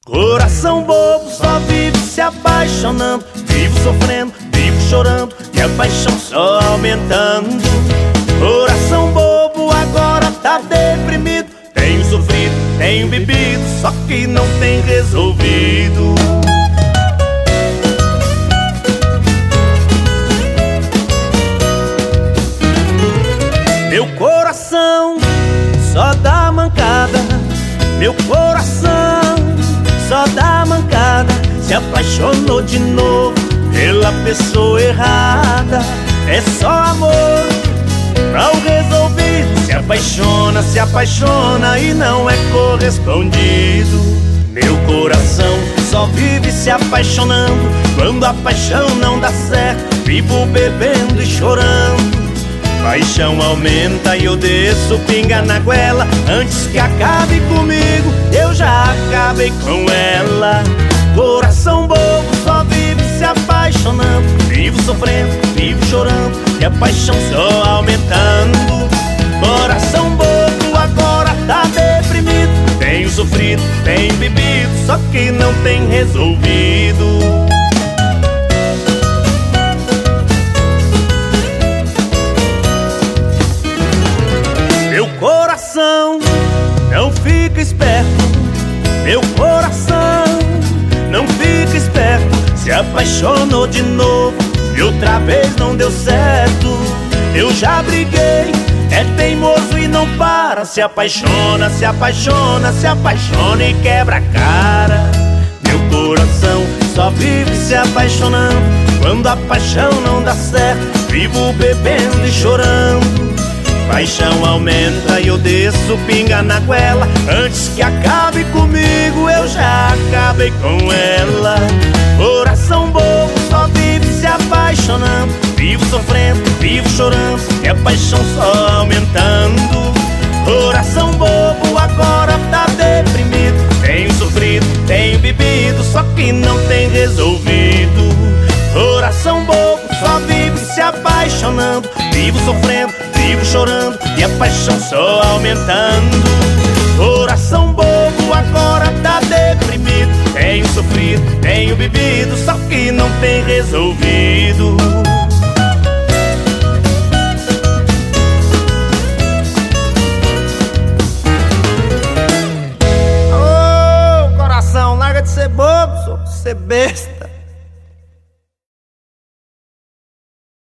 Coração bobo só vive se apaixonando, vivo sofrendo, vivo chorando e a paixão só aumentando. Coração bobo agora tá deprimido, tenho sofrido, tenho bebido, só que não tem resolvido. Meu coração só dá mancada, meu coração só dá mancada. Se apaixonou de novo pela pessoa errada. É só amor mal resolvido. Se apaixona e não é correspondido. Meu coração só vive se apaixonando. Quando a paixão não dá certo, vivo bebendo e chorando. Paixão aumenta e eu desço pinga na goela. Antes que acabe comigo, eu já acabei com ela. Coração bobo só vive se apaixonando, vivo sofrendo, vivo chorando e a paixão só aumentando. Coração bobo agora tá deprimido, tenho sofrido, tenho bebido, só que não tem resolvido. Meu coração não fica esperto, meu coração não fica esperto. Se apaixonou de novo e outra vez não deu certo. Eu já briguei, é teimoso e não para. Se apaixona, se apaixona, se apaixona e quebra a cara. Meu coração só vive se apaixonando. Quando a paixão não dá certo, vivo bebendo e chorando. Paixão aumenta e eu desço pinga na goela. Antes que acabe comigo, eu já acabei com ela. Coração bobo só vive se apaixonando, vivo sofrendo, vivo chorando e a paixão só aumentando. Coração bobo agora tá deprimido, tenho sofrido, tenho bebido, só que não tem resolvido. Coração bobo só vive se apaixonando, vivo sofrendo, vivo chorando e a paixão só aumentando. Coração bobo agora tá deprimido, tenho sofrido, tenho bebido, só que não tem resolvido. Ô, coração, larga de ser bobo, sou ser besta.